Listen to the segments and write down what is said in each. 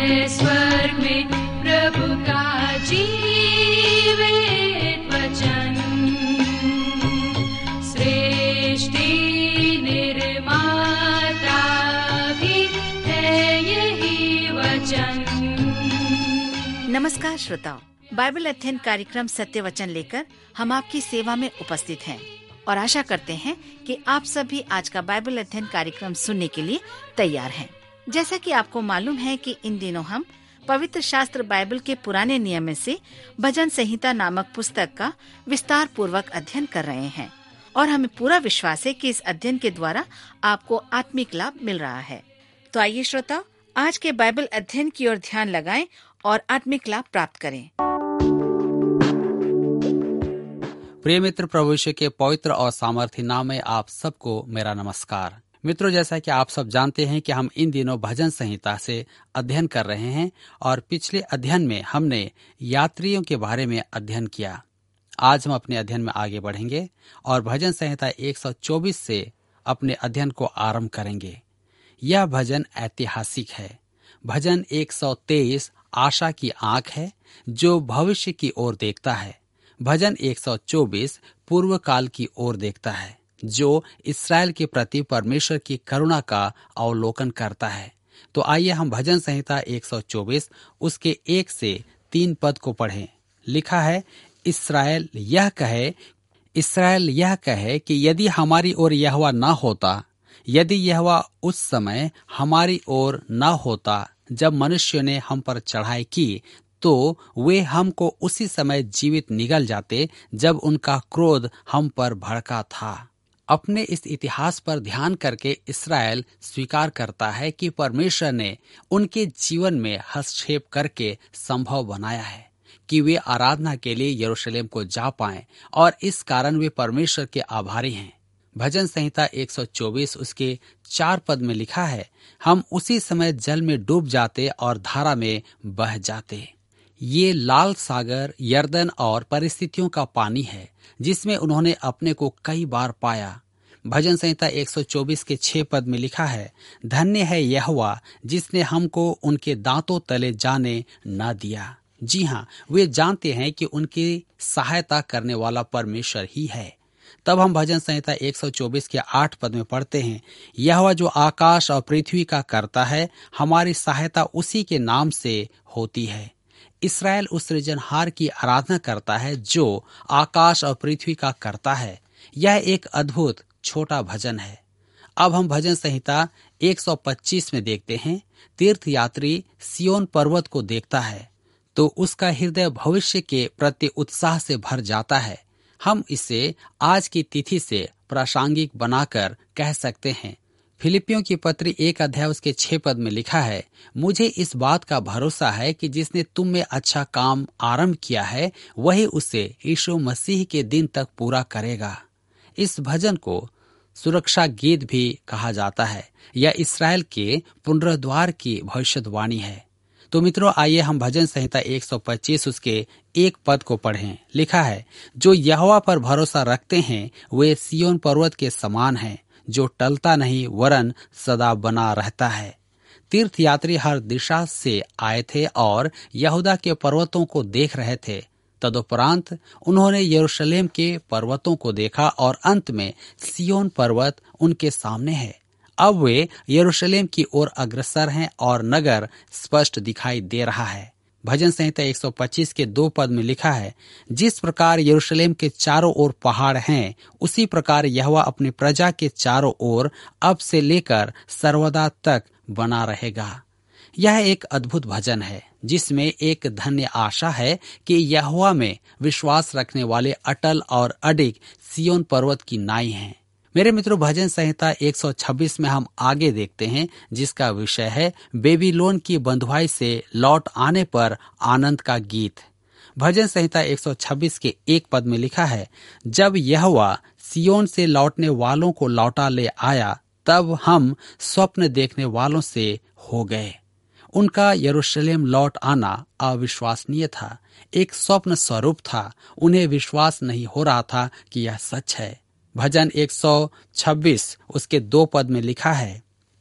है स्वर्ग में प्रभु का जीवित वचन। सृष्टि निर्माता भी है यही वचन। नमस्कार श्रोताओ, बाइबल अध्ययन कार्यक्रम सत्य वचन लेकर हम आपकी सेवा में उपस्थित हैं और आशा करते हैं कि आप सभी आज का बाइबल अध्ययन कार्यक्रम सुनने के लिए तैयार हैं। जैसा कि आपको मालूम है कि इन दिनों हम पवित्र शास्त्र बाइबल के पुराने नियम में से भजन संहिता नामक पुस्तक का विस्तार पूर्वक अध्ययन कर रहे हैं और हमें पूरा विश्वास है कि इस अध्ययन के द्वारा आपको आत्मिक लाभ मिल रहा है। तो आइए श्रोताओ, आज के बाइबल अध्ययन की ओर ध्यान लगाएं और आत्मिक लाभ प्राप्त करें। प्रिय मित्र, प्रभु यीशु के पवित्र और सामर्थी नाम में आप सबको मेरा नमस्कार। मित्रों, जैसा कि आप सब जानते हैं कि हम इन दिनों भजन संहिता से अध्ययन कर रहे हैं और पिछले अध्ययन में हमने यात्रियों के बारे में अध्ययन किया। आज हम अपने अध्ययन में आगे बढ़ेंगे और भजन संहिता 124 से अपने अध्ययन को आरंभ करेंगे। यह भजन ऐतिहासिक है। भजन 123 आशा की आंख है जो भविष्य की ओर देखता है। भजन 124 पूर्व काल की ओर देखता है जो इस्राएल के प्रति परमेश्वर की करुणा का अवलोकन करता है। तो आइए हम भजन संहिता 124 उसके 1 से 3 पद को पढ़ें। लिखा है, इस्राएल यह कहे कि यदि हमारी ओर यहोवा न होता, यदि यहोवा उस समय हमारी ओर न होता जब मनुष्यों ने हम पर चढ़ाई की, तो वे हमको उसी समय जीवित निगल जाते जब उनका क्रोध हम पर भड़का था। अपने इस इतिहास पर ध्यान करके इस्राएल स्वीकार करता है कि परमेश्वर ने उनके जीवन में हस्तक्षेप करके संभव बनाया है कि वे आराधना के लिए यरूशलेम को जा पाएं और इस कारण वे परमेश्वर के आभारी हैं। भजन संहिता 124 उसके 4 पद में लिखा है, हम उसी समय जल में डूब जाते और धारा में बह जाते। ये लाल सागर, यर्दन और परिस्थितियों का पानी है जिसमें उन्होंने अपने को कई बार पाया। भजन संहिता 124 के 6 पद में लिखा है, धन्य है यहोवा जिसने हमको उनके दांतों तले जाने न दिया। जी हाँ, वे जानते हैं कि उनकी सहायता करने वाला परमेश्वर ही है। तब हम भजन संहिता 124 के 8 पद में पढ़ते हैं, यहोवा जो आकाश और पृथ्वी का करता है, हमारी सहायता उसी के नाम से होती है। इस्राएल उस सृजनहार की आराधना करता है जो आकाश और पृथ्वी का करता है। यह एक अद्भुत छोटा भजन है। अब हम भजन संहिता 125 में देखते हैं, तीर्थयात्री सियोन पर्वत को देखता है तो उसका हृदय भविष्य के प्रति उत्साह से भर जाता है। हम इसे आज की तिथि से प्रासंगिक बनाकर कह सकते हैं। फिलिपियों की पत्री 1 अध्याय उसके 6 पद में लिखा है, मुझे इस बात का भरोसा है कि जिसने तुम में अच्छा काम आरंभ किया है वही उसे यीशु मसीह के दिन तक पूरा करेगा। इस भजन को सुरक्षा गीत भी कहा जाता है। यह इस्राएल के पुनरुद्धार की भविष्यवाणी है। तो मित्रों, आइए हम भजन संहिता 125 उसके 1 पद को पढ़ें। लिखा है, जो यहोवा पर भरोसा रखते हैं वे सियोन पर्वत के समान हैं जो टलता नहीं वरन सदा बना रहता है। तीर्थयात्री हर दिशा से आए थे और यहूदा के पर्वतों को देख रहे थे। तदुपरांत उन्होंने यरूशलेम के पर्वतों को देखा और अंत में सियोन पर्वत उनके सामने है। अब वे यरूशलेम की ओर अग्रसर हैं और नगर स्पष्ट दिखाई दे रहा है। भजन संहिता 125 के 2 पद में लिखा है, जिस प्रकार यरूशलेम के चारों ओर पहाड़ हैं, उसी प्रकार यहोवा अपनी प्रजा के चारों ओर अब से लेकर सर्वदा तक बना रहेगा। यह एक अद्भुत भजन है जिसमें एक धन्य आशा है कि यहोवा में विश्वास रखने वाले अटल और अडिग सियोन पर्वत की नाई हैं। मेरे मित्रों, भजन संहिता 126 में हम आगे देखते हैं जिसका विषय है बेबीलोन की बंधुआई से लौट आने पर आनंद का गीत। भजन संहिता 126 के 1 पद में लिखा है, जब यहोवा सियोन से लौटने वालों को लौटा ले आया तब हम स्वप्न देखने वालों से हो गए। उनका यरूशलेम लौट आना अविश्वसनीय था, एक स्वप्न स्वरूप था। उन्हें विश्वास नहीं हो रहा था कि यह सच है। भजन 126 उसके 2 पद में लिखा है,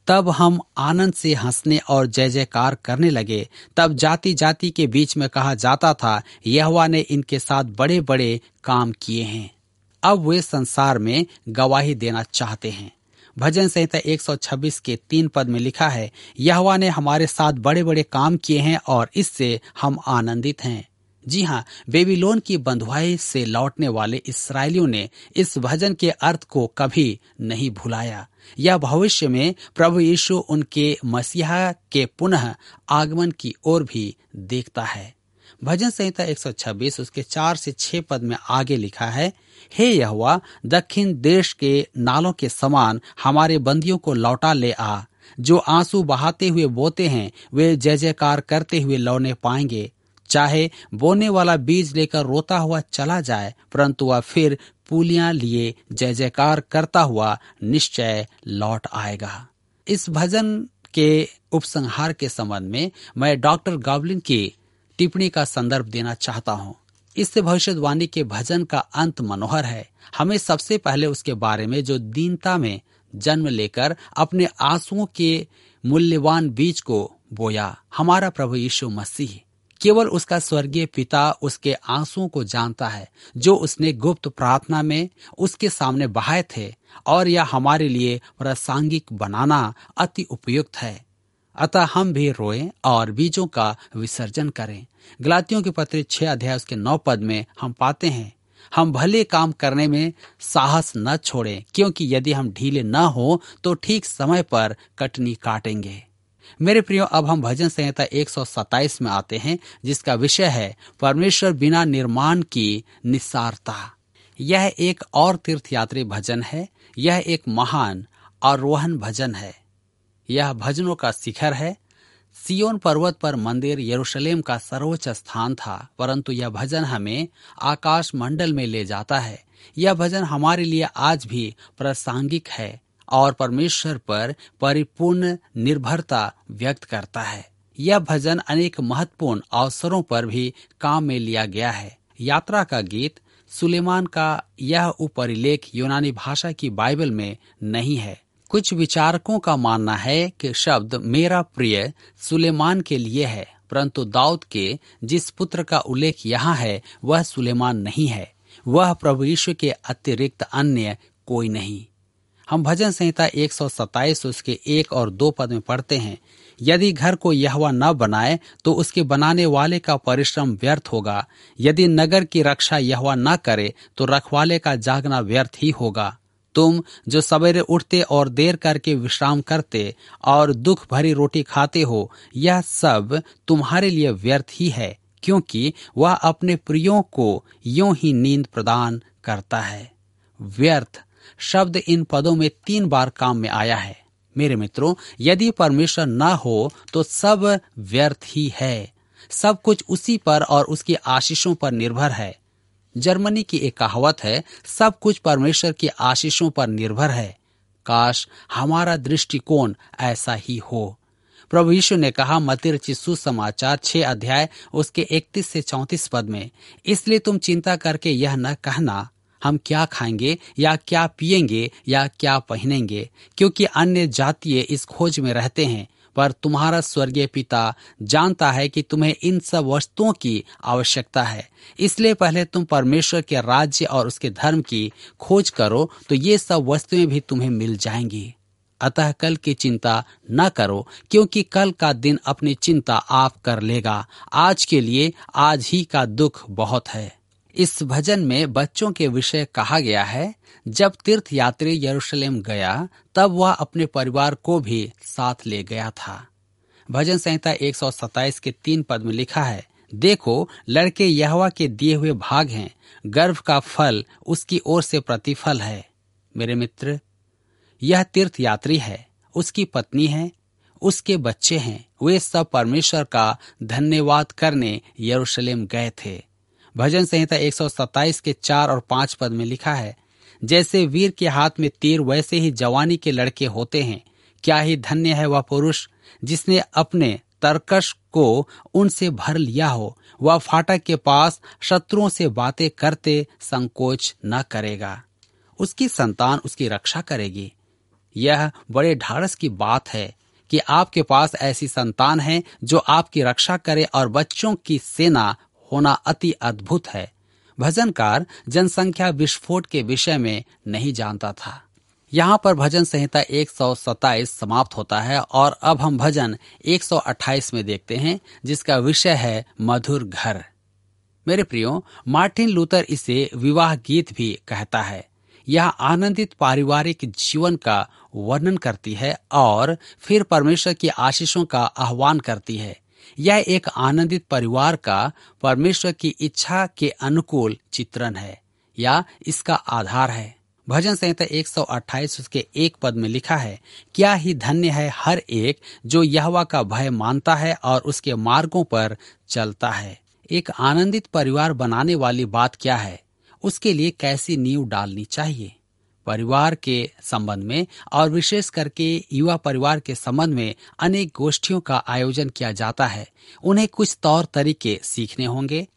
तब हम आनंद से हंसने और जय जयकार करने लगे। तब जाति जाति के बीच में कहा जाता था, यहोवा ने इनके साथ बड़े बड़े काम किए हैं। अब वे संसार में गवाही देना चाहते हैं। भजन संहिता 126 के 3 पद में लिखा है, यहोवा ने हमारे साथ बड़े बड़े काम किए हैं और इससे हम आनंदित हैं। जी हाँ, बेबीलोन की बंधुआई से लौटने वाले इस्राएलियों ने इस भजन के अर्थ को कभी नहीं भुलाया। यह भविष्य में प्रभु यीशु उनके मसीहा के पुनः आगमन की ओर भी देखता है। भजन संहिता 126 उसके 4 से 6 पद में आगे लिखा है, हे यहोवा, दक्षिण देश के नालों के समान हमारे बंदियों को लौटा ले आ। जो आंसू बहाते हुए बोते हैं वे जय जयकार करते हुए लौने पाएंगे। चाहे बोने वाला बीज लेकर रोता हुआ चला जाए, परंतु वह फिर पूलियां लिए जय जयकार करता हुआ निश्चय लौट आएगा। इस भजन के उपसंहार के संबंध में मैं डॉक्टर गॉबलिन की टिप्पणी का संदर्भ देना चाहता हूँ। इससे भविष्यवाणी के भजन का अंत मनोहर है। हमें सबसे पहले उसके बारे में जो दीनता में जन्म लेकर अपने आंसुओं के मूल्यवान बीज को बोया, हमारा प्रभु यीशु मसीह। केवल उसका स्वर्गीय पिता उसके आंसुओं को जानता है, जो उसने गुप्त प्रार्थना में उसके सामने बहाए थे, और यह हमारे लिए प्रासंगिक बनाना अति उपयुक्त है। अतः हम भी रोएं और बीजों का विसर्जन करें। गलातियों के पत्र 6 अध्याय उसके 9 पद में हम पाते हैं, हम भले काम करने में साहस न छोड़ें, क्योंकि यदि हम ढीले न हो तो ठीक समय पर कटनी काटेंगे। मेरे प्रियो, अब हम भजन संहिता 127 में आते हैं, जिसका विषय है परमेश्वर बिना निर्माण की निस्सारता। यह एक और तीर्थयात्री भजन है। यह एक महान आरोहण भजन है। यह भजनों का शिखर है। सियोन पर्वत पर मंदिर यरूशलेम का सर्वोच्च स्थान था, परंतु यह भजन हमें आकाश मंडल में ले जाता है। यह भजन हमारे लिए आज भी प्रासंगिक है और परमेश्वर पर परिपूर्ण निर्भरता व्यक्त करता है। यह भजन अनेक महत्वपूर्ण अवसरों पर भी काम में लिया गया है। यात्रा का गीत सुलेमान का यह उपरिलेख यूनानी भाषा की बाइबल में नहीं है। कुछ विचारकों का मानना है कि शब्द मेरा प्रिय सुलेमान के लिए है, परंतु दाऊद के जिस पुत्र का उल्लेख यहाँ है वह सुलेमान नहीं है। वह प्रभु यीशु के अतिरिक्त अन्य कोई नहीं। हम भजन संहिता 127 उसके 1 और 2 पद में पढ़ते हैं, यदि घर को यहोवा न बनाए तो उसके बनाने वाले का परिश्रम व्यर्थ होगा। यदि नगर की रक्षा यहोवा न करे तो रखवाले का जागना व्यर्थ ही होगा। तुम जो सवेरे उठते और देर करके विश्राम करते और दुख भरी रोटी खाते हो, यह सब तुम्हारे लिए व्यर्थ ही है, क्योंकि वह अपने प्रियों को यूं ही नींद प्रदान करता है। व्यर्थ शब्द इन पदों में 3 बार काम में आया है। मेरे मित्रों, यदि परमेश्वर न हो तो सब व्यर्थ ही है। सब कुछ उसी पर और उसकी आशीषों पर निर्भर है। जर्मनी की एक कहावत है, सब कुछ परमेश्वर की आशीषों पर निर्भर है। काश हमारा दृष्टिकोण ऐसा ही हो। प्रभु यीशु ने कहा मत्ती रचित सुसमाचार 6 अध्याय उसके 31 से 34 पद में, इसलिए तुम चिंता करके यह न कहना हम क्या खाएंगे या क्या पिएंगे या क्या पहनेंगे, क्योंकि अन्य जातीय इस खोज में रहते हैं, पर तुम्हारा स्वर्गीय पिता जानता है कि तुम्हें इन सब वस्तुओं की आवश्यकता है। इसलिए पहले तुम परमेश्वर के राज्य और उसके धर्म की खोज करो, तो ये सब वस्तुएं भी तुम्हें मिल जाएंगी। अतः कल की चिंता न करो, क्योंकि कल का दिन अपनी चिंता आप कर लेगा। आज के लिए आज ही का दुख बहुत है। इस भजन में बच्चों के विषय कहा गया है। जब तीर्थ यात्री यरूशलेम गया तब वह अपने परिवार को भी साथ ले गया था। भजन संहिता 127 के 3 पद में लिखा है, देखो लड़के यहोवा के दिए हुए भाग हैं, गर्भ का फल उसकी ओर से प्रतिफल है। मेरे मित्र, यह तीर्थ यात्री है, उसकी पत्नी है, उसके बच्चे हैं, वे सब परमेश्वर का धन्यवाद करने यरूशलेम गए थे। भजन संहिता 127 के 4 और 5 पद में लिखा है, जैसे वीर के हाथ में तीर वैसे ही जवानी के लड़के होते हैं। क्या ही धन्य है वह पुरुष जिसने अपने तरकश को उनसे भर लिया हो। वह फाटक के पास शत्रुओं से बातें करते संकोच न करेगा। उसकी संतान उसकी रक्षा करेगी। यह बड़े ढाढ़स की बात है कि आपके पास ऐसी संतान है जो आपकी रक्षा करे और बच्चों की सेना होना अति अद्भुत है। भजनकार जनसंख्या विस्फोट के विषय में नहीं जानता था। यहाँ पर भजन संहिता 127 समाप्त होता है और अब हम भजन 128 में देखते हैं, जिसका विषय है मधुर घर। मेरे प्रियो, मार्टिन लूथर इसे विवाह गीत भी कहता है। यह आनंदित पारिवारिक जीवन का वर्णन करती है और फिर परमेश्वर की आशीषों का आह्वान करती है। यह एक आनंदित परिवार का परमेश्वर की इच्छा के अनुकूल चित्रण है या इसका आधार है। भजन संहिता 128 उसके 1 पद में लिखा है, क्या ही धन्य है हर एक जो यहोवा का भय मानता है और उसके मार्गों पर चलता है। एक आनंदित परिवार बनाने वाली बात क्या है? उसके लिए कैसी नींव डालनी चाहिए? परिवार के संबंध में और विशेष करके युवा परिवार के संबंध में अनेक गोष्ठियों का आयोजन किया जाता है। उन्हें कुछ तौर तरीके सीखने होंगे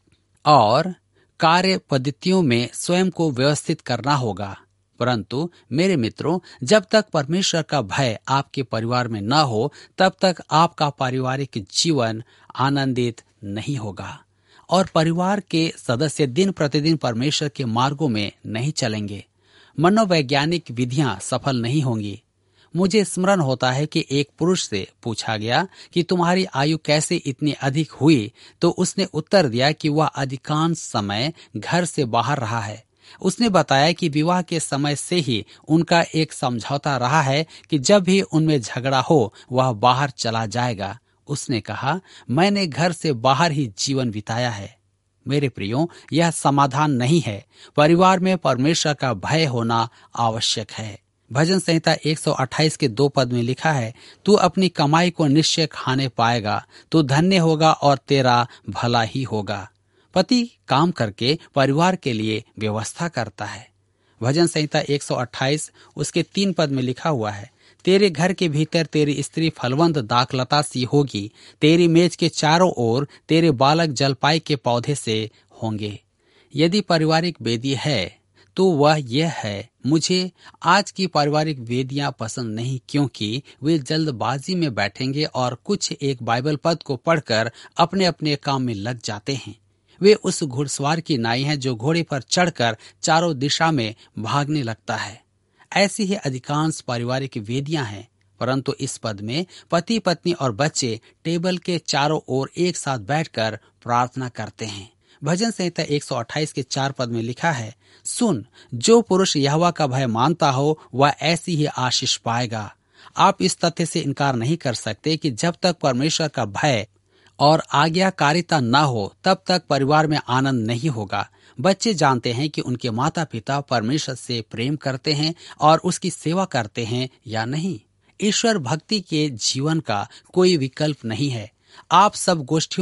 और कार्य पद्धतियों में स्वयं को व्यवस्थित करना होगा। परंतु मेरे मित्रों, जब तक परमेश्वर का भय आपके परिवार में न हो, तब तक आपका पारिवारिक जीवन आनंदित नहीं होगा और परिवार के सदस्य दिन प्रतिदिन परमेश्वर के मार्गों में नहीं चलेंगे। मनोवैज्ञानिक विधियां सफल नहीं होंगी। मुझे स्मरण होता है कि एक पुरुष से पूछा गया कि तुम्हारी आयु कैसे इतनी अधिक हुई, तो उसने उत्तर दिया कि वह अधिकांश समय घर से बाहर रहा है। उसने बताया कि विवाह के समय से ही उनका एक समझौता रहा है कि जब भी उनमें झगड़ा हो वह बाहर चला जाएगा। उसने कहा, मैंने घर से बाहर ही जीवन बिताया है। मेरे प्रियो, यह समाधान नहीं है। परिवार में परमेश्वर का भय होना आवश्यक है। भजन संहिता 128 के 2 पद में लिखा है, तू अपनी कमाई को निश्चय खाने पाएगा, तू धन्य होगा और तेरा भला ही होगा। पति काम करके परिवार के लिए व्यवस्था करता है। भजन संहिता 128 उसके 3 पद में लिखा हुआ है, तेरे घर के भीतर तेरी स्त्री फलवंत दाखलता सी होगी, तेरी मेज के चारों ओर तेरे बालक जलपाई के पौधे से होंगे। यदि पारिवारिक वेदी है तो वह यह है, मुझे आज की पारिवारिक वेदियां पसंद नहीं, क्योंकि वे जल्दबाजी में बैठेंगे और कुछ एक बाइबल पद को पढ़कर अपने अपने काम में लग जाते हैं। वे उस घुड़सवार की नाई हैं जो घोड़े पर चढ़कर चारों दिशा में भागने लगता है। ऐसी ही अधिकांश पारिवारिक वेदियां हैं। परंतु इस पद में पति पत्नी और बच्चे टेबल के चारों ओर एक साथ बैठकर प्रार्थना करते हैं। भजन संहिता 128 के 4 पद में लिखा है, सुन, जो पुरुष यहोवा का भय मानता हो वह ऐसी ही आशीष पाएगा। आप इस तथ्य से इनकार नहीं कर सकते कि जब तक परमेश्वर का भय और आज्ञाकारिता न हो तब तक परिवार में आनंद नहीं होगा। बच्चे जानते हैं कि उनके माता पिता परमेश्वर से प्रेम करते हैं और उसकी सेवा करते हैं या नहीं। ईश्वर भक्ति के जीवन का कोई विकल्प नहीं है। आप सब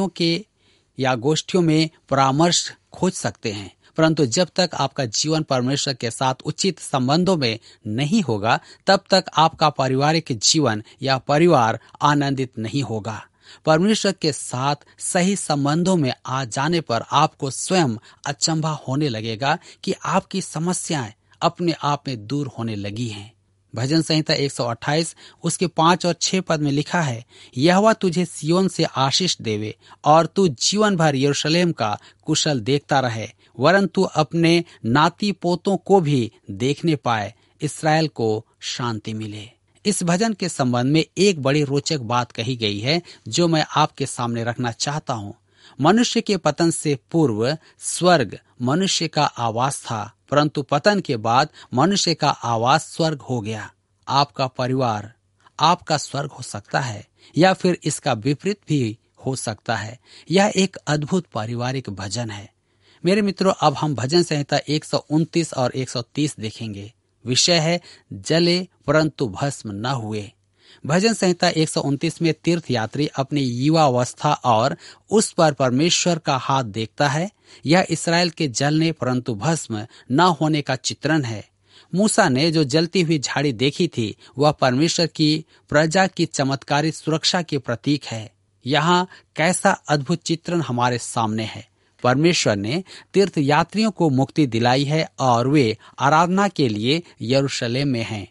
गोष्ठियों में परामर्श खोज सकते हैं, परंतु जब तक आपका जीवन परमेश्वर के साथ उचित संबंधों में नहीं होगा तब तक आपका पारिवारिक जीवन या परिवार आनंदित नहीं होगा। परमेश्वर के साथ सही संबंधों में आ जाने पर आपको स्वयं अचंभा होने लगेगा कि आपकी समस्याएं अपने आप में दूर होने लगी हैं। भजन संहिता 128 उसके 5 और 6 पद में लिखा है, यहोवा तुझे सियोन से आशीष देवे और तू जीवन भर यरूशलेम का कुशल देखता रहे, वरन तू अपने नाती पोतों को भी देखने पाए, इस्राएल को शांति मिले। इस भजन के संबंध में एक बड़ी रोचक बात कही गई है जो मैं आपके सामने रखना चाहता हूँ। मनुष्य के पतन से पूर्व स्वर्ग मनुष्य का आवास था, परंतु पतन के बाद मनुष्य का आवास स्वर्ग हो गया। आपका परिवार आपका स्वर्ग हो सकता है या फिर इसका विपरीत भी हो सकता है। यह एक अद्भुत पारिवारिक भजन है। मेरे मित्रों, अब हम भजन संहिता 129 और 130 देखेंगे। विषय है जले परंतु भस्म न हुए। भजन संहिता 129 में तीर्थ यात्री अपनी युवावस्था और उस पर परमेश्वर का हाथ देखता है। यह इस्राएल के जलने परंतु भस्म न होने का चित्रण है। मूसा ने जो जलती हुई झाड़ी देखी थी वह परमेश्वर की प्रजा की चमत्कारी सुरक्षा के प्रतीक है। यहाँ कैसा अद्भुत चित्रण हमारे सामने है। परमेश्वर ने तीर्थ यात्रियों को मुक्ति दिलाई है और वे आराधना के लिए यरूशलेम में हैं।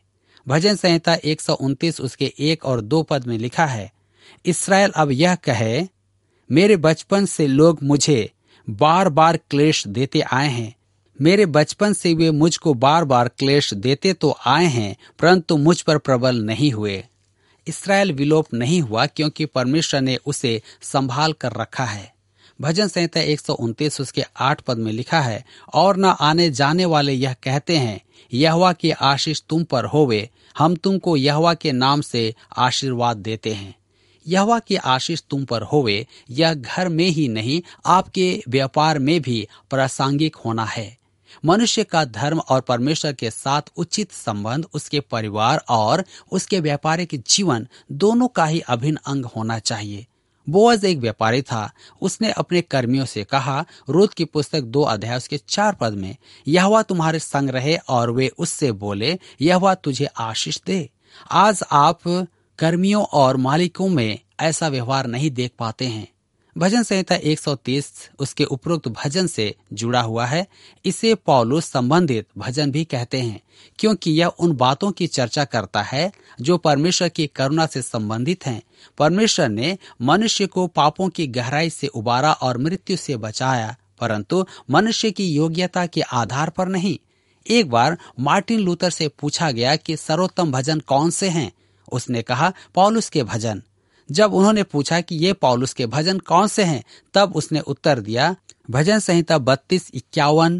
भजन संहिता 129 उसके 1 और 2 पद में लिखा है, इस्राएल अब यह कहे, मेरे बचपन से लोग मुझे बार बार क्लेश देते आए हैं। मेरे बचपन से वे मुझको बार बार क्लेश देते तो आए हैं, परंतु मुझ पर प्रबल नहीं हुए। इस्राएल विलोप नहीं हुआ क्योंकि परमेश्वर ने उसे संभाल कर रखा है। भजन संहिता 129 उसके 8 पद में लिखा है, और न आने जाने वाले यह कहते हैं, यहोवा की आशीष तुम पर होवे, हम तुमको यहोवा के नाम से आशीर्वाद देते हैं। यहोवा की आशीष तुम पर होवे, यह घर में ही नहीं, आपके व्यापार में भी प्रासंगिक होना है। मनुष्य का धर्म और परमेश्वर के साथ उचित संबंध उसके परिवार और उसके व्यापारिक जीवन दोनों का ही अभिन्न अंग होना चाहिए। बोअज एक व्यापारी था। उसने अपने कर्मियों से कहा, रूत की पुस्तक 2 अध्याय उसके 4 पद में, यहोवा तुम्हारे संग रहे। और वे उससे बोले, यहोवा तुझे आशीष दे। आज आप कर्मियों और मालिकों में ऐसा व्यवहार नहीं देख पाते हैं। भजन संहिता 130 उसके उपरोक्त भजन से जुड़ा हुआ है। इसे पौलुस संबंधित भजन भी कहते हैं, क्योंकि यह उन बातों की चर्चा करता है जो परमेश्वर की करुणा से संबंधित हैं। परमेश्वर ने मनुष्य को पापों की गहराई से उबारा और मृत्यु से बचाया, परंतु मनुष्य की योग्यता के आधार पर नहीं। एक बार मार्टिन लूथर से पूछा गया कि सर्वोत्तम भजन कौन से हैं। उसने कहा, पौलुस के भजन। जब उन्होंने पूछा कि ये पौलुस के भजन कौन से हैं, तब उसने उत्तर दिया, भजन संहिता 32, 51,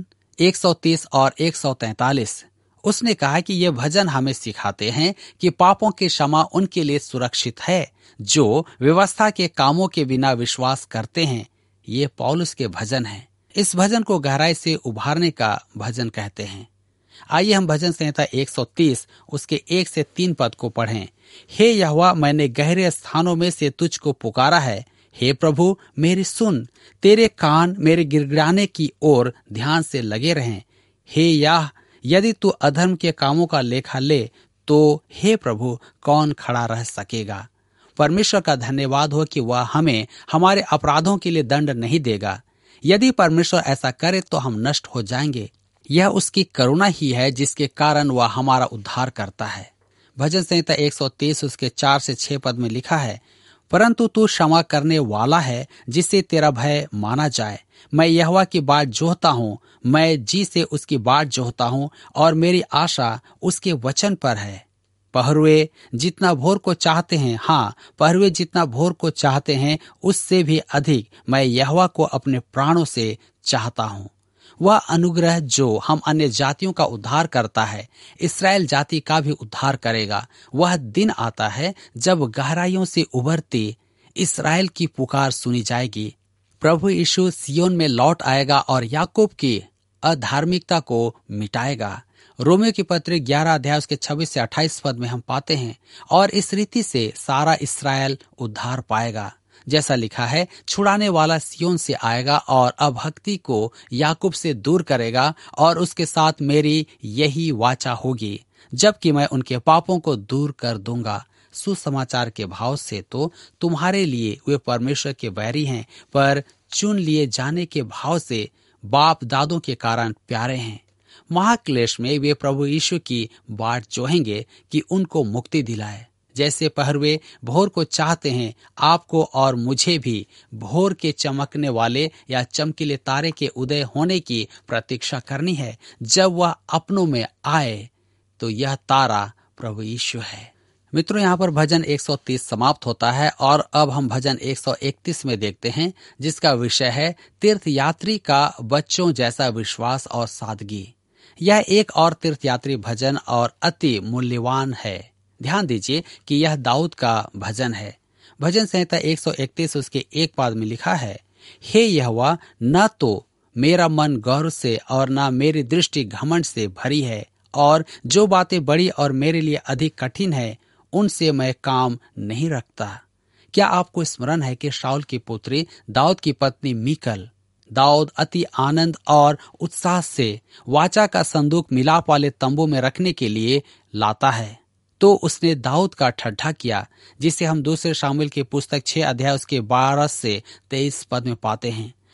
130 और 143। उसने कहा कि ये भजन हमें सिखाते हैं कि पापों की क्षमा उनके लिए सुरक्षित है जो व्यवस्था के कामों के बिना विश्वास करते हैं। ये पौलुस के भजन हैं। इस भजन को गहराई से उभारने का भजन कहते हैं। आइए हम भजन संहिता 130 उसके 1 से 3 पद को पढ़ें। हे यहोवा, मैंने गहरे स्थानों में से तुझको पुकारा है। हे प्रभु, मेरी सुन, तेरे कान मेरे गिड़गिड़ाने की ओर ध्यान से लगे रहें। हे याह, यदि तू अधर्म के कामों का लेखा ले तो हे प्रभु, कौन खड़ा रह सकेगा। परमेश्वर का धन्यवाद हो कि वह हमें हमारे अपराधों के लिए दंड नहीं देगा। यदि परमेश्वर ऐसा करे तो हम नष्ट हो जाएंगे। यह उसकी करुणा ही है जिसके कारण वह हमारा उद्धार करता है। भजन संहिता 130 उसके 4 से 6 पद में लिखा है, परंतु तू क्षमा करने वाला है जिससे तेरा भय माना जाए। मैं यहोवा की बाट जोहता हूँ, मैं जी से उसकी बाट जोहता हूँ और मेरी आशा उसके वचन पर है। पहरुए जितना भोर को चाहते हैं, हाँ, पहरुए जितना भोर को चाहते हैं, उससे भी अधिक मैं यहोवा को अपने प्राणों से चाहता हूँ। वह अनुग्रह जो हम अन्य जातियों का उद्धार करता है, इस्राएल जाति का भी उद्धार करेगा। वह दिन आता है जब गहराइयों से उभरती इस्राएल की पुकार सुनी जाएगी। प्रभु यीशु सियोन में लौट आएगा और याकूब की अधार्मिकता को मिटाएगा। रोमियो की पत्री 11 अध्याय उसके 26 से 28 पद में हम पाते हैं, और इस रीति से सारा इस्राएल उद्धार पाएगा। जैसा लिखा है, छुड़ाने वाला सियोन से आएगा और अभक्ति को याकूब से दूर करेगा, और उसके साथ मेरी यही वाचा होगी, जबकि मैं उनके पापों को दूर कर दूंगा। सुसमाचार के भाव से तो तुम्हारे लिए वे परमेश्वर के बैरी हैं, पर चुन लिए जाने के भाव से बाप दादों के कारण प्यारे हैं। महाक्लेश में वे प्रभु यीशु की बाट जोहेंगे कि उनको मुक्ति दिलाए। जैसे पहरुए भोर को चाहते हैं, आपको और मुझे भी भोर के चमकने वाले या चमकीले तारे के उदय होने की प्रतीक्षा करनी है। जब वह अपनों में आए तो यह तारा प्रभु यीशु है। मित्रों, यहाँ पर भजन 130 समाप्त होता है और अब हम भजन 131 में देखते हैं, जिसका विषय है तीर्थयात्री का बच्चों जैसा विश्वास और सादगी। यह एक और तीर्थयात्री भजन और अति मूल्यवान है। ध्यान दीजिए कि यह दाऊद का भजन है। भजन संहिता 131 उसके 1 पद में लिखा है, हे यहोवा, न तो मेरा मन गौरव से और न मेरी दृष्टि घमंड से भरी है, और जो बातें बड़ी और मेरे लिए अधिक कठिन है उनसे मैं काम नहीं रखता। क्या आपको स्मरण है कि शाऊल की पुत्री दाऊद की पत्नी मीकल, दाऊद अति आनंद और उत्साह से वाचा का संदूक मिलाप वाले तंबू में रखने के लिए लाता है, तो उसने दाऊद का ठट्ठा किया, जिसे हम दूसरे शामुएल की पुस्तक 6 अध्याय उसके 12 से 23 पद में पाते हैं।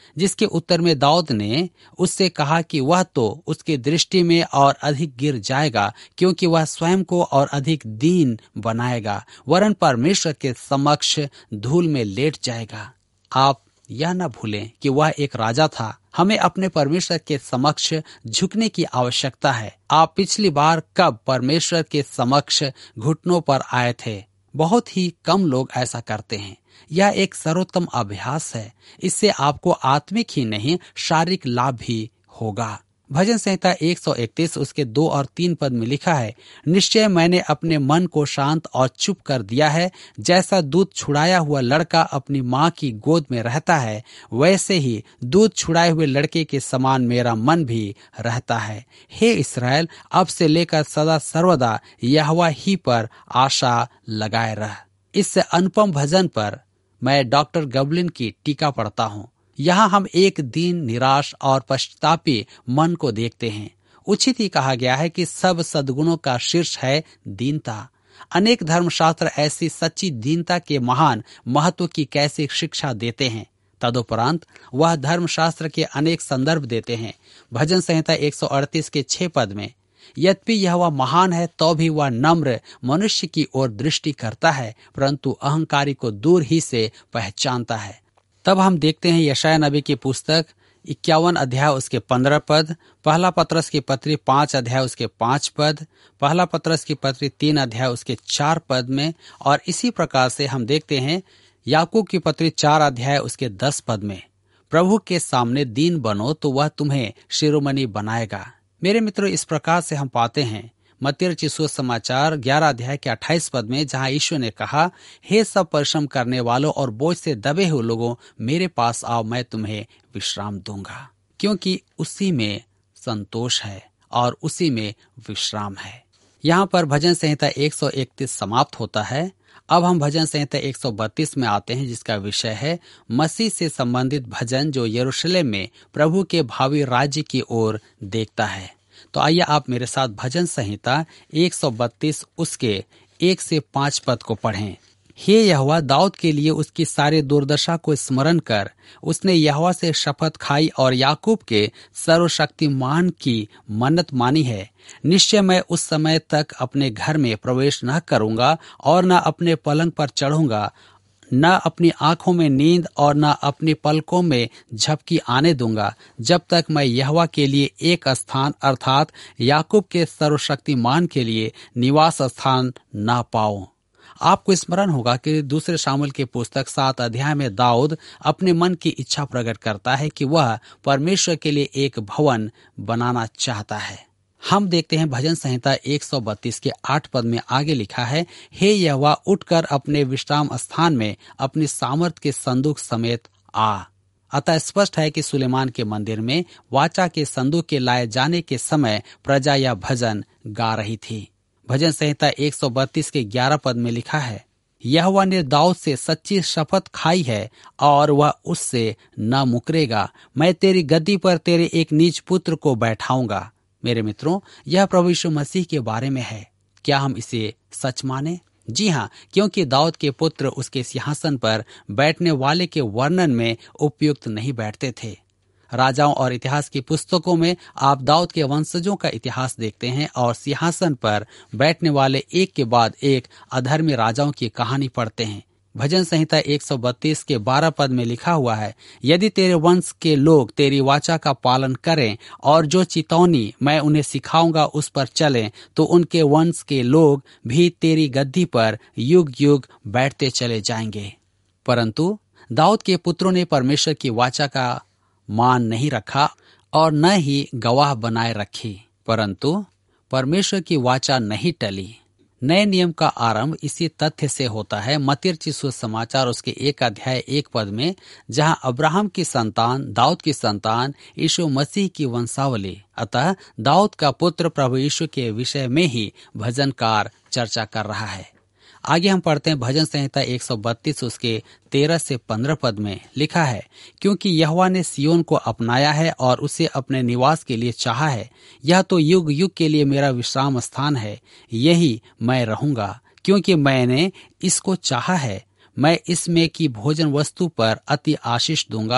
जिसके उत्तर में दाऊद ने उससे कहा कि वह तो उसकी दृष्टि में और अधिक गिर जाएगा, क्योंकि वह स्वयं को और अधिक दीन बनाएगा, वरन परमेश्वर के समक्ष धूल में लेट जाएगा। आप यह न भूलें कि वह एक राजा था। हमें अपने परमेश्वर के समक्ष झुकने की आवश्यकता है। आप पिछली बार कब परमेश्वर के समक्ष घुटनों पर आए थे? बहुत ही कम लोग ऐसा करते हैं। यह एक सर्वोत्तम अभ्यास है। इससे आपको आत्मिक ही नहीं, शारीरिक लाभ भी होगा। भजन संहिता 131 उसके 2 और 3 पद में लिखा है, निश्चय मैंने अपने मन को शांत और चुप कर दिया है। जैसा दूध छुड़ाया हुआ लड़का अपनी माँ की गोद में रहता है, वैसे ही दूध छुड़ाए हुए लड़के के समान मेरा मन भी रहता है। हे इस्राएल, अब से लेकर सदा सर्वदा यहोवा ही पर आशा लगाए रह। इस अनुपम भजन पर मैं डॉक्टर गबलिन की टीका पढ़ता हूँ। यहाँ हम एक दीन, निराश और पश्चातापी मन को देखते हैं। उचित ही कहा गया है कि सब सद्गुणों का शीर्ष है दीनता। अनेक धर्मशास्त्र ऐसी सच्ची दीनता के महान महत्व की कैसे शिक्षा देते हैं। तदुपरांत वह धर्मशास्त्र के अनेक संदर्भ देते हैं। भजन संहिता 138 के 6 पद में, यद्यपि यह वह महान है तो भी वह नम्र मनुष्य की ओर दृष्टि करता है, परंतु अहंकारी को दूर ही से पहचानता है। तब हम देखते हैं यशायाह नबी की पुस्तक 51 अध्याय उसके 15 पद, पहला पत्रस की पत्री 5 अध्याय उसके 5 पद, पहला पत्रस की पत्री 3 अध्याय उसके 4 पद में, और इसी प्रकार से हम देखते हैं याकूब की पत्री 4 अध्याय उसके 10 पद में, प्रभु के सामने दीन बनो तो वह तुम्हें शिरोमणि बनाएगा। मेरे मित्रों, इस प्रकार से हम पाते हैं मत्ती रचित सुसमाचार 11 अध्याय के 28 पद में, जहां यीशु ने कहा, हे सब परिश्रम करने वालों और बोझ से दबे हुए लोगों, मेरे पास आओ, मैं तुम्हें विश्राम दूंगा। क्योंकि उसी में संतोष है और उसी में विश्राम है। यहाँ पर भजन संहिता 131 समाप्त होता है। अब हम भजन संहिता 132 में आते हैं, जिसका विषय है मसीह से संबंधित भजन, जो यरूशलेम में प्रभु के भावी राज्य की ओर देखता है। तो आइए आप मेरे साथ भजन संहिता 132 उसके 1 से 5 पद को पढ़ें। हे यहोवा, दाऊद के लिए उसकी सारी दुर्दशा को स्मरण कर। उसने यहोवा से शपथ खाई और याकूब के सर्वशक्तिमान की मन्नत मानी है। निश्चय मैं उस समय तक अपने घर में प्रवेश न करूंगा और न अपने पलंग पर चढ़ूंगा, न अपनी आंखों में नींद और न अपनी पलकों में झपकी आने दूंगा, जब तक मैं यहोवा के लिए एक स्थान अर्थात याकूब के सर्वशक्तिमान के लिए निवास स्थान न पाऊं। आपको स्मरण होगा कि दूसरे शामुएल की पुस्तक 7 अध्याय में दाऊद अपने मन की इच्छा प्रकट करता है कि वह परमेश्वर के लिए एक भवन बनाना चाहता है। हम देखते हैं भजन संहिता 132 के 8 पद में आगे लिखा है, हे यहोवा, उठकर अपने विश्राम स्थान में अपनी सामर्थ के संदूक समेत आ। अतः स्पष्ट है कि सुलेमान के मंदिर में वाचा के संदूक के लाए जाने के समय प्रजा यह भजन गा रही थी। भजन संहिता 132 के 11 पद में लिखा है, यहोवा ने दाऊद से सच्ची शपथ खाई है और वह उससे न मुकरेगा। मैं तेरी गद्दी पर तेरे एक नीच पुत्र को बैठाऊंगा। मेरे मित्रों, यह प्रभु यीशु मसीह के बारे में है। क्या हम इसे सच माने? जी हाँ, क्योंकि दाऊद के पुत्र उसके सिंहासन पर बैठने वाले के वर्णन में उपयुक्त नहीं बैठते थे। राजाओं और इतिहास की पुस्तकों में आप दाऊद के वंशजों का इतिहास देखते हैं और सिंहासन पर बैठने वाले एक के बाद एक अधर्मी राजाओं की कहानी पढ़ते हैं। भजन संहिता 132 के 12 पद में लिखा हुआ है, यदि तेरे वंश के लोग तेरी वाचा का पालन करें और जो चितौनी मैं उन्हें सिखाऊंगा उस पर चलें, तो उनके वंश के लोग भी तेरी गद्दी पर युग युग बैठते चले जाएंगे। परंतु दाऊद के पुत्रों ने परमेश्वर की वाचा का मान नहीं रखा और न ही गवाह बनाए रखी, परंतु परमेश्वर की वाचा नहीं टली। नए नियम का आरंभ इसी तथ्य से होता है। मत्ती रचित सुसमाचार उसके 1 अध्याय 1 पद में, जहां अब्राहम की संतान, दाऊद की संतान, यीशु मसीह की वंशावली, अतः दाऊद का पुत्र प्रभु यीशु के विषय में ही भजनकार चर्चा कर रहा है। आगे हम पढ़ते हैं भजन संहिता 132 उसके 13 से 15 पद में लिखा है, क्योंकि यहोवा ने सियोन को अपनाया है और उसे अपने निवास के लिए चाहा है। यह तो युग युग के लिए मेरा विश्राम स्थान है, यही मैं रहूंगा, क्योंकि मैंने इसको चाहा है। मैं इसमें की भोजन वस्तु पर अति आशीष दूंगा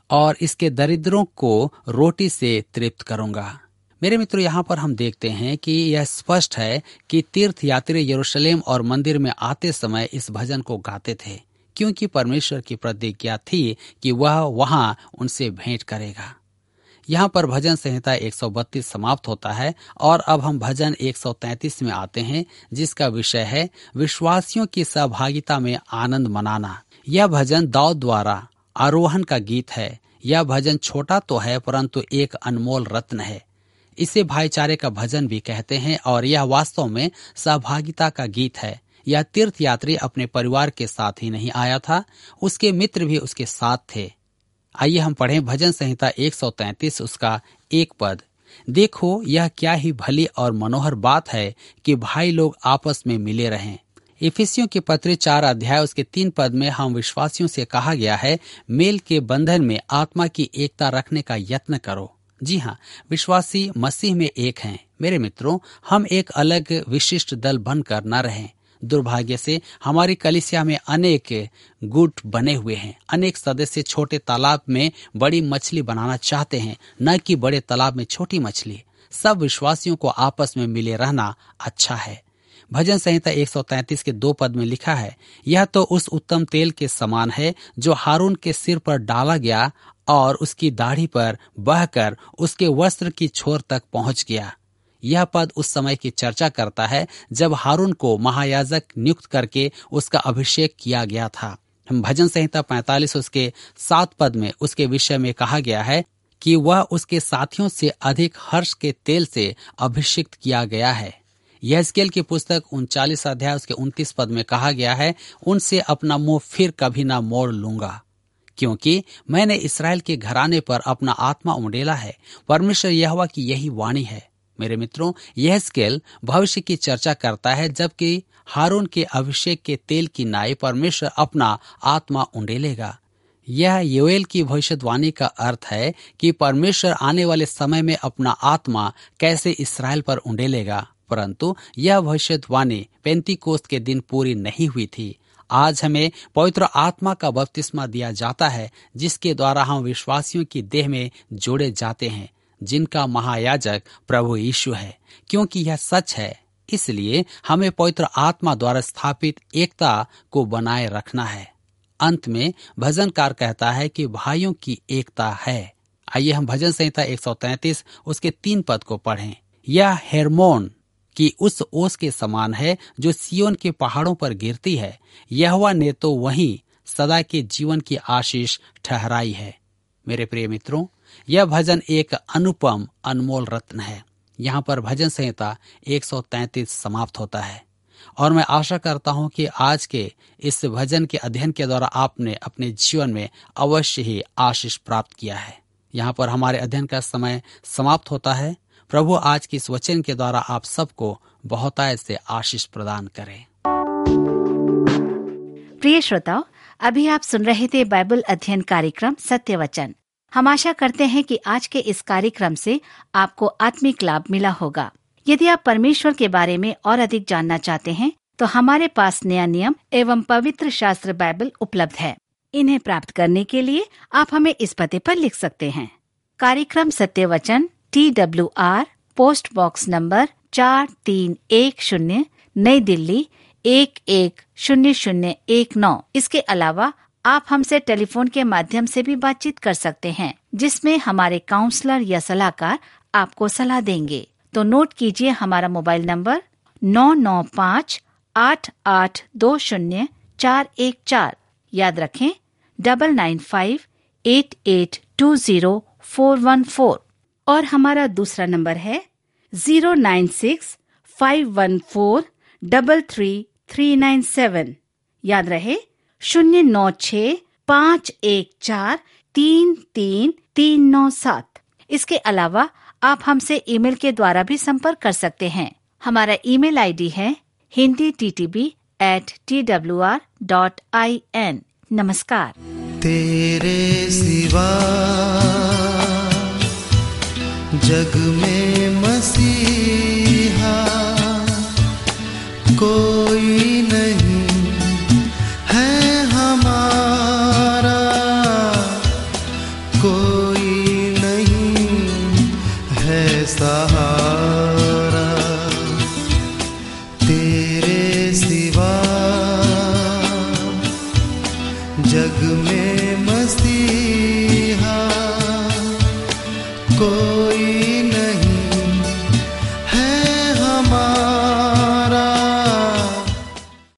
और इसके दरिद्रों को रोटी से तृप्त करूंगा। मेरे मित्रों, यहाँ पर हम देखते हैं कि यह स्पष्ट है कि तीर्थ यात्री यरूशलेम और मंदिर में आते समय इस भजन को गाते थे, क्योंकि परमेश्वर की प्रतिज्ञा थी कि वह वहां उनसे भेंट करेगा। यहाँ पर भजन संहिता 132 समाप्त होता है और अब हम भजन 133 में आते हैं, जिसका विषय है विश्वासियों की सहभागिता में आनंद मनाना। यह भजन दाऊद द्वारा आरोहण का गीत है। यह भजन छोटा तो है, परंतु एक अनमोल रत्न है। इसे भाईचारे का भजन भी कहते हैं और यह वास्तव में सहभागिता का गीत है। यह तीर्थ यात्री अपने परिवार के साथ ही नहीं आया था, उसके मित्र भी उसके साथ थे। आइए हम पढ़ें भजन संहिता 133 उसका 1 पद। देखो, यह क्या ही भली और मनोहर बात है कि भाई लोग आपस में मिले रहें। इफिसियों के पत्र 4 अध्याय उसके 3 पद में हम विश्वासियों से कहा गया है, मेल के बंधन में आत्मा की एकता रखने का यत्न करो। जी हाँ, विश्वासी मसीह में एक हैं। मेरे मित्रों, हम एक अलग विशिष्ट दल बनकर न रहें। दुर्भाग्य से हमारी कलीसिया में अनेक गुट बने हुए हैं। अनेक सदस्य छोटे तालाब में बड़ी मछली बनाना चाहते हैं, न कि बड़े तालाब में छोटी मछली। सब विश्वासियों को आपस में मिले रहना अच्छा है। भजन संहिता 133 के 2 पद में लिखा है, यह तो उस उत्तम तेल के समान है जो हारून के सिर पर डाला गया और उसकी दाढ़ी पर बहकर उसके वस्त्र की छोर तक पहुंच गया। यह पद उस समय की चर्चा करता है जब हारून को महायाजक नियुक्त करके उसका अभिषेक किया गया था। भजन संहिता 45 उसके 7 पद में उसके विषय में कहा गया है कि वह उसके साथियों से अधिक हर्ष के तेल से अभिषिक्त किया गया है। यहेजकेल की पुस्तक 39 अध्याय उसके 29 पद में कहा गया है, उनसे अपना मुंह फिर कभी ना मोड़ लूंगा, क्योंकि मैंने इस्राएल के घराने पर अपना आत्मा उमड़ेला है। परमेश्वर यहोवा की यही वाणी है। मेरे मित्रों, यहेजकेल भविष्य की चर्चा करता है, जबकि हारून के अभिषेक के तेल की नाई परमेश्वर अपना आत्मा उंडेलेगा। यह योएल की भविष्यवाणी का अर्थ है कि परमेश्वर आने वाले समय में अपना आत्मा कैसे इस्राएल पर उंडेलेगा, परंतु यह भविष्यवाणी पेंतीकोस्त के दिन पूरी नहीं हुई थी। आज हमें पवित्र आत्मा का बपतिस्मा दिया जाता है, जिसके द्वारा हम विश्वासियों की देह में जोड़े जाते हैं, जिनका महायाजक प्रभु यीशु है। क्योंकि यह सच है, इसलिए हमें पवित्र आत्मा द्वारा स्थापित एकता को बनाए रखना है। अंत में भजनकार कहता है कि भाइयों की एकता है। आइए हम भजन संहिता 133 उसके 3 पद को पढ़ें। यह हेर्मोन की उस ओस के समान है जो सियोन के पहाड़ों पर गिरती है। यहोवा ने तो वहीं सदा के जीवन की आशीष ठहराई है। मेरे प्रिय मित्रों, यह भजन एक अनुपम अनमोल रत्न है। यहाँ पर भजन संहिता 133 समाप्त होता है और मैं आशा करता हूँ कि आज के इस भजन के अध्ययन के द्वारा आपने अपने जीवन में अवश्य ही आशीष प्राप्त किया है। यहाँ पर हमारे अध्ययन का समय समाप्त होता है। प्रभु आज की इस वचन के द्वारा आप सबको बहुतायत से आशीष प्रदान करें। प्रिय श्रोताओ, अभी आप सुन रहे थे बाइबल अध्ययन कार्यक्रम सत्य वचन। हम आशा करते हैं कि आज के इस कार्यक्रम से आपको आत्मिक लाभ मिला होगा। यदि आप परमेश्वर के बारे में और अधिक जानना चाहते हैं, तो हमारे पास नया नियम एवं पवित्र शास्त्र बाइबल उपलब्ध है। इन्हें प्राप्त करने के लिए आप हमें इस पते पर लिख सकते हैं। कार्यक्रम सत्य वचन, TWR, पोस्ट बॉक्स नंबर 4310, नई दिल्ली 110019। इसके अलावा आप हमसे टेलीफोन के माध्यम से भी बातचीत कर सकते हैं, जिसमें हमारे काउंसलर या सलाहकार आपको सलाह देंगे। तो नोट कीजिए हमारा मोबाइल नंबर 9958820414। याद रखें 9958820414। और हमारा दूसरा नंबर है 09651433397। याद रहे 09651433397। इसके अलावा आप हमसे ईमेल के द्वारा भी संपर्क कर सकते हैं। हमारा ईमेल आईडी है hindi@twr.in। नमस्कार। तेरे सिवा जग में मसीहा कोई नहीं है हमारा, जग में मसीहा